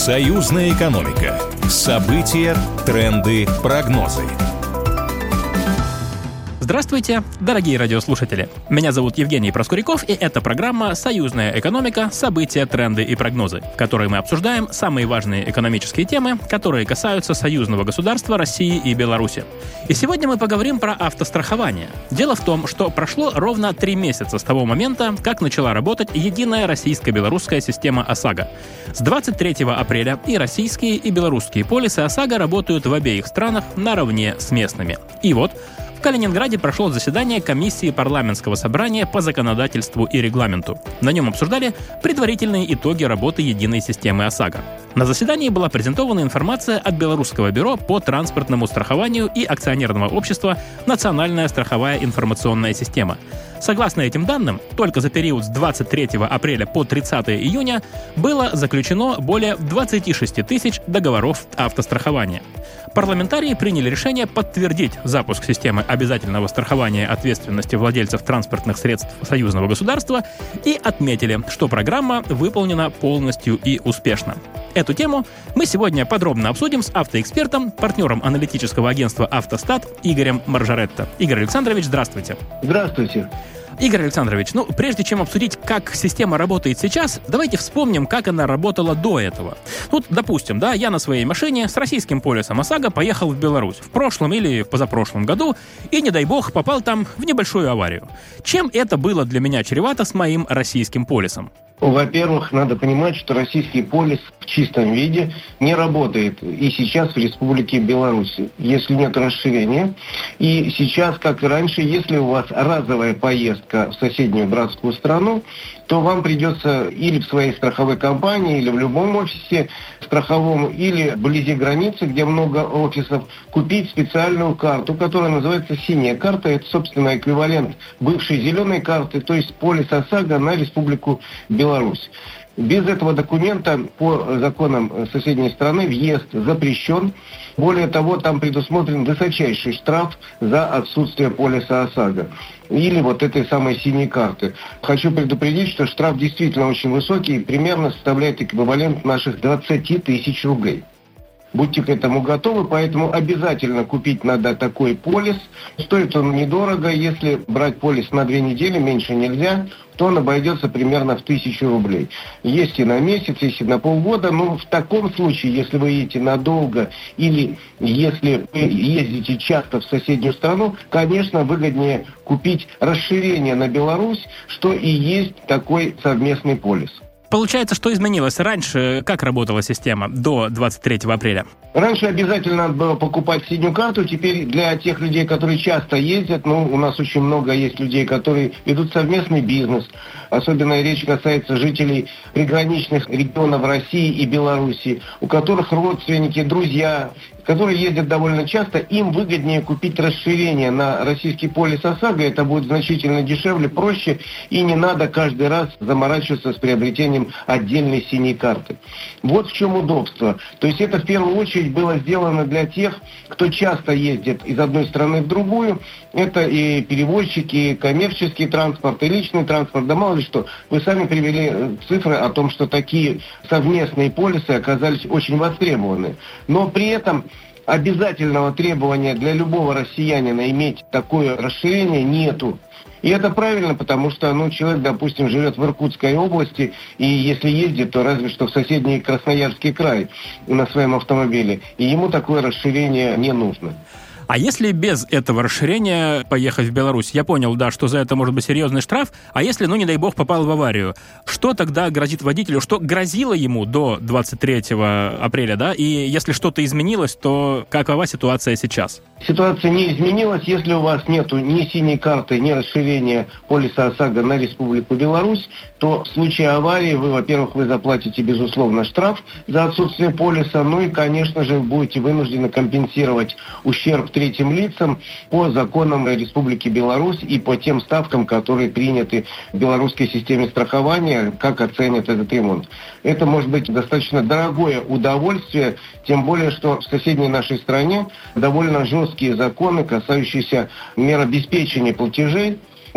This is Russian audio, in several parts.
Союзная экономика. События, тренды, прогнозы. Здравствуйте, дорогие радиослушатели. Меня зовут Евгений Проскуряков, и это программа «Союзная экономика. События, тренды и прогнозы», в которой мы обсуждаем самые важные экономические темы, которые касаются союзного государства России и Беларуси. И сегодня мы поговорим про автострахование. Дело в том, что прошло ровно 3 месяца с того момента, как начала работать единая российско-белорусская система ОСАГО. С 23 апреля и российские, и белорусские полисы ОСАГО работают в обеих странах наравне с местными. И вот в Калининграде прошло заседание комиссии парламентского собрания по законодательству и регламенту. На нем обсуждали предварительные итоги работы единой системы ОСАГО. На заседании была презентована информация от Белорусского бюро по транспортному страхованию и акционерного общества «Национальная страховая информационная система». Согласно этим данным, только за период с 23 апреля по 30 июня было заключено более 26 тысяч договоров автострахования. Парламентарии приняли решение подтвердить запуск системы обязательного страхования ответственности владельцев транспортных средств союзного государства и отметили, что программа выполнена полностью и успешно. Эту тему мы сегодня подробно обсудим с автоэкспертом, партнером аналитического агентства «Автостат» Игорем Маржаретто. Игорь Александрович, здравствуйте. Здравствуйте. Игорь Александрович, прежде чем обсудить, как система работает сейчас, давайте вспомним, как она работала до этого. Допустим, я на своей машине с российским полисом ОСАГО поехал в Беларусь в прошлом или в позапрошлом году и, не дай бог, попал там в небольшую аварию. Чем это было для меня чревато с моим российским полисом? Во-первых, надо понимать, что российский полис в чистом виде не работает и сейчас в Республике Беларусь, если нет расширения. И сейчас, как и раньше, если у вас разовая поездка в соседнюю братскую страну, то вам придется или в своей страховой компании, или в любом офисе страховом, или вблизи границы, где много офисов, купить специальную карту, которая называется «Синяя карта». Это, собственно, эквивалент бывшей зеленой карты, то есть полис ОСАГО на Республику Беларусь. Без этого документа по законам соседней страны въезд запрещен. Более того, там предусмотрен высочайший штраф за отсутствие полиса ОСАГО или этой самой синей карты. Хочу предупредить, что штраф действительно очень высокий и примерно составляет эквивалент наших 20 тысяч рублей. Будьте к этому готовы, поэтому обязательно купить надо такой полис. Стоит он недорого, если брать полис на 2 недели, меньше нельзя, то он обойдется примерно в 1000 рублей. Есть и на месяц, есть и на полгода, но в таком случае, если вы едете надолго или если вы ездите часто в соседнюю страну, конечно, выгоднее купить расширение на Беларусь, что и есть такой совместный полис. Получается, что изменилось? Раньше как работала система до 23 апреля? Раньше обязательно надо было покупать синюю карту. Теперь для тех людей, которые часто ездят, у нас очень много есть людей, которые ведут совместный бизнес. Особенно речь касается жителей приграничных регионов России и Беларуси, у которых родственники, друзья, которые ездят довольно часто, им выгоднее купить расширение на российский полис ОСАГО. Это будет значительно дешевле, проще, и не надо каждый раз заморачиваться с приобретением отдельной синей карты. Вот в чем удобство. То есть это в первую очередь было сделано для тех, кто часто ездит из одной страны в другую. Это и перевозчики, и коммерческий транспорт, и личный транспорт. Да мало ли что. Вы сами привели цифры о том, что такие совместные полисы оказались очень востребованы. Но при этом обязательного требования для любого россиянина иметь такое расширение нету. И это правильно, потому что человек, допустим, живет в Иркутской области, и если ездит, то разве что в соседний Красноярский край на своем автомобиле. И ему такое расширение не нужно. А если без этого расширения поехать в Беларусь? Я понял, что за это может быть серьезный штраф. А если, не дай бог, попал в аварию? Что тогда грозит водителю? Что грозило ему до 23 апреля, И если что-то изменилось, то какова ситуация сейчас? Ситуация не изменилась. Если у вас нету ни синей карты, ни расширения полиса ОСАГО на Республику Беларусь, то в случае аварии вы заплатите, безусловно, штраф за отсутствие полиса, и, конечно же, будете вынуждены компенсировать ущерб третьим лицам по законам Республики Беларусь и по тем ставкам, которые приняты в белорусской системе страхования, как оценят этот ремонт. Это может быть достаточно дорогое удовольствие, тем более, что в соседней нашей стране довольно жесткие законы, касающиеся мер обеспечения платежей.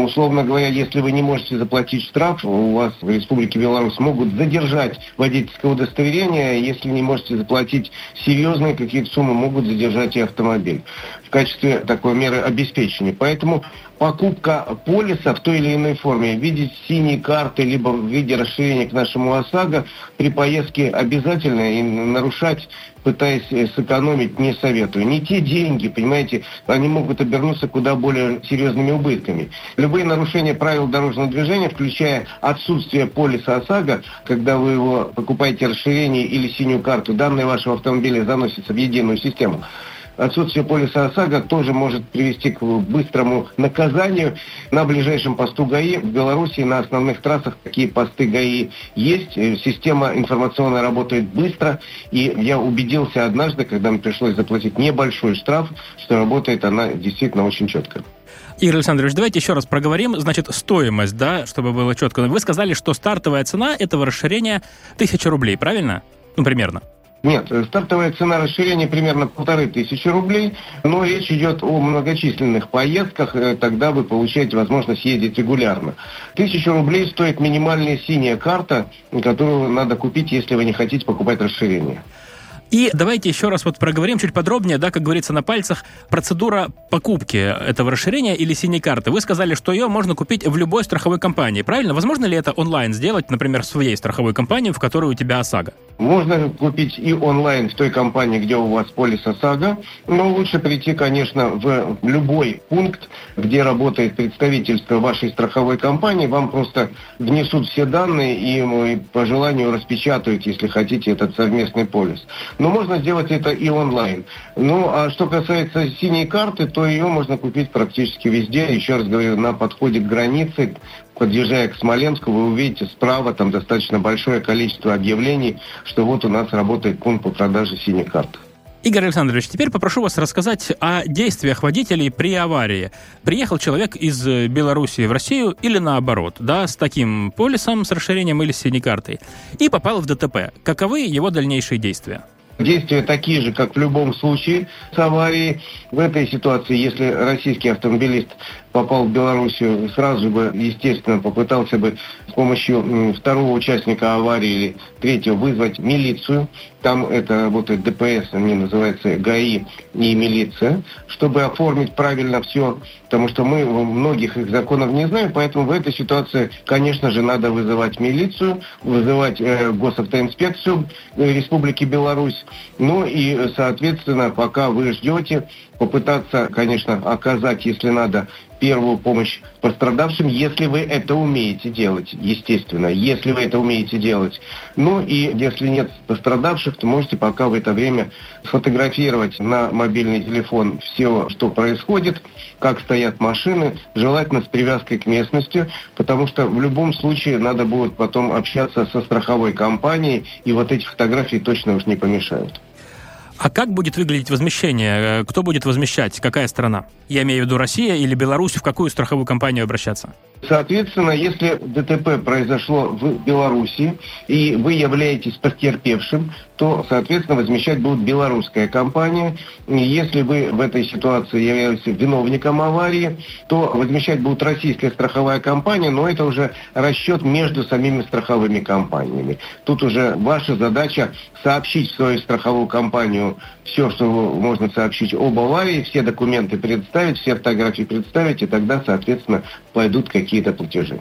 Условно говоря, если вы не можете заплатить штраф, у вас в Республике Беларусь могут задержать водительское удостоверение. Если не можете заплатить серьезные какие-то суммы, могут задержать и автомобиль в качестве такой меры обеспечения. Поэтому покупка полиса в той или иной форме в виде синей карты, либо в виде расширения к нашему ОСАГО при поездке обязательно, и нарушать, пытаясь сэкономить, не советую. Не те деньги, понимаете, они могут обернуться куда более серьезными убытками. Любые нарушения правил дорожного движения, включая отсутствие полиса ОСАГО, когда вы его покупаете расширение или синюю карту, данные вашего автомобиля заносятся в единую систему. Отсутствие полиса ОСАГО тоже может привести к быстрому наказанию. На ближайшем посту ГАИ в Беларуси на основных трассах такие посты ГАИ есть. Система информационная работает быстро. И я убедился однажды, когда мне пришлось заплатить небольшой штраф, что работает она действительно очень четко. Игорь Александрович, давайте еще раз проговорим. Значит, стоимость, да, чтобы было четко. Вы сказали, что стартовая цена этого расширения 1000 рублей, правильно? Ну, примерно. Нет, стартовая цена расширения примерно 1500 рублей, но речь идет о многочисленных поездках, тогда вы получаете возможность ездить регулярно. 1000 рублей стоит минимальная синяя карта, которую надо купить, если вы не хотите покупать расширение. И давайте еще раз вот проговорим чуть подробнее, да, как говорится на пальцах, процедура покупки этого расширения или синей карты. Вы сказали, что ее можно купить в любой страховой компании, правильно? Возможно ли это онлайн сделать, например, в своей страховой компании, в которой у тебя ОСАГО? Можно купить и онлайн в той компании, где у вас полис ОСАГО, но лучше прийти, конечно, в любой пункт, где работает представительство вашей страховой компании. Вам просто внесут все данные и по желанию распечатают, если хотите, этот совместный полис. Но можно сделать это и онлайн. Ну, а что касается синей карты, то ее можно купить практически везде. Еще раз говорю, на подходе к границе, подъезжая к Смоленску, вы увидите справа там достаточно большое количество объявлений, что вот у нас работает пункт по продаже синей карты. Игорь Александрович, теперь попрошу вас рассказать о действиях водителей при аварии. Приехал человек из Белоруссии в Россию или наоборот, да, с таким полисом, с расширением или с синей картой, и попал в ДТП. Каковы его дальнейшие действия? Действия такие же, как в любом случае с аварией. В этой ситуации, если российский автомобилист попал в Белоруссию, сразу бы, естественно, попытался бы с помощью второго участника аварии или третьего вызвать милицию. Там это работает ДПС, они называются ГАИ и милиция, чтобы оформить правильно все, потому что мы многих их законов не знаем, поэтому в этой ситуации, конечно же, надо вызывать милицию, вызывать госавтоинспекцию Республики Беларусь. Ну и, соответственно, пока вы ждете, попытаться, конечно, оказать, если надо, первую помощь пострадавшим, если вы это умеете делать, естественно, если вы это умеете делать. Ну и если нет пострадавших, то можете пока в это время сфотографировать на мобильный телефон все, что происходит, как стоят машины, желательно с привязкой к местности, потому что в любом случае надо будет потом общаться со страховой компанией, и вот эти фотографии точно уж не помешают. А как будет выглядеть возмещение? Кто будет возмещать? Какая страна? Я имею в виду Россия или Беларусь? В какую страховую компанию обращаться? Соответственно, если ДТП произошло в Беларуси, и вы являетесь потерпевшим, то, соответственно, возмещать будет белорусская компания. Если вы в этой ситуации являетесь виновником аварии, то возмещать будет российская страховая компания, но это уже расчет между самими страховыми компаниями. Тут уже ваша задача сообщить в свою страховую компанию все, что можно сообщить об аварии, все документы представить, все фотографии представить, и тогда, соответственно, пойдут какие-то платежи.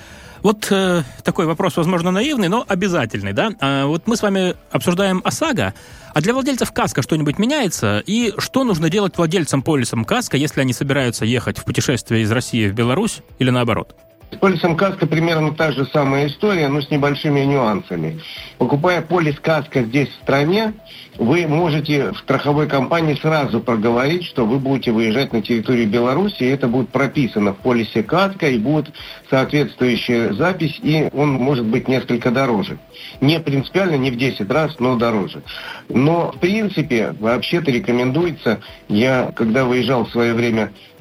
Вот такой вопрос, возможно, наивный, но обязательный, да? Вот мы с вами обсуждаем ОСАГО, а для владельцев КАСКО что-нибудь меняется? И что нужно делать владельцам полисом КАСКО, если они собираются ехать в путешествие из России в Беларусь или наоборот? С полисом КАСКО примерно та же самая история, но с небольшими нюансами. Покупая полис КАСКО здесь в стране, вы можете в страховой компании сразу проговорить, что вы будете выезжать на территорию Беларуси, и это будет прописано в полисе КАСКО, и будет соответствующая запись, и он может быть несколько дороже. Не принципиально, не в 10 раз, но дороже. Но, в принципе, вообще-то рекомендуется, я, когда выезжал в свое время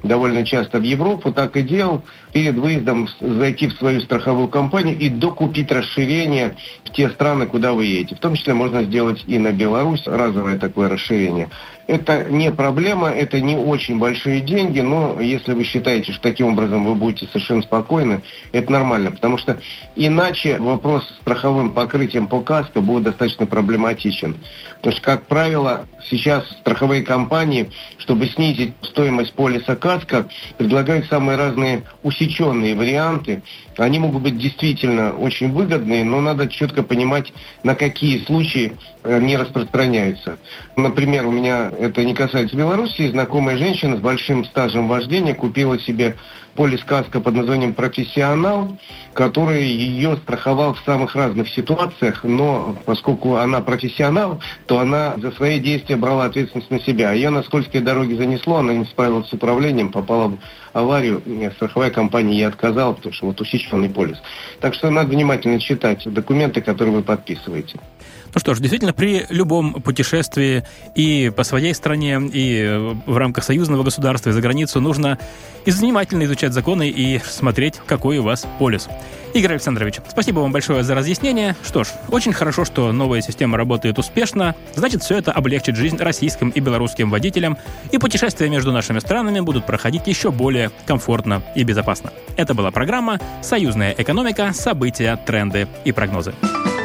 довольно часто в Европу, так и делал, перед выездом зайти в свою страховую компанию и докупить расширение в те страны, куда вы едете. В том числе можно сделать и на Беларусь разовое такое расширение. Это не проблема, это не очень большие деньги, но если вы считаете, что таким образом вы будете совершенно спокойны, это нормально, потому что иначе вопрос с страховым покрытием по КАСКО будет достаточно проблематичен. Потому что, как правило, сейчас страховые компании, чтобы снизить стоимость полиса КАСКО, предлагают самые разные усеченные варианты. Они могут быть действительно очень выгодные, но надо четко понимать, на какие случаи они распространяются. Например, у меня, это не касается Беларуси, знакомая женщина с большим стажем вождения купила себе полис КАСКО под названием «Профессионал», который ее страховал в самых разных ситуациях, но поскольку она профессионал, то она за свои действия брала ответственность на себя. Ее на скользкой дороге занесло, она не справилась с управлением, попала в аварию, страховая компания ей отказала, потому что вот усеченный полис. Так что надо внимательно читать документы, которые вы подписываете. Ну что ж, действительно, при любом путешествии и по своей стране, и в рамках союзного государства, и за границу нужно внимательно изучать законы и смотреть, какой у вас полис. Игорь Александрович, спасибо вам большое за разъяснение. Что ж, очень хорошо, что новая система работает успешно. Значит, все это облегчит жизнь российским и белорусским водителям, и путешествия между нашими странами будут проходить еще более комфортно и безопасно. Это была программа «Союзная экономика. События, тренды и прогнозы».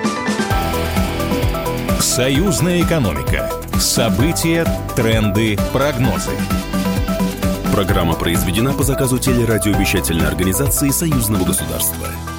Союзная экономика. События, тренды, прогнозы. Программа произведена по заказу телерадиовещательной организации Союзного государства.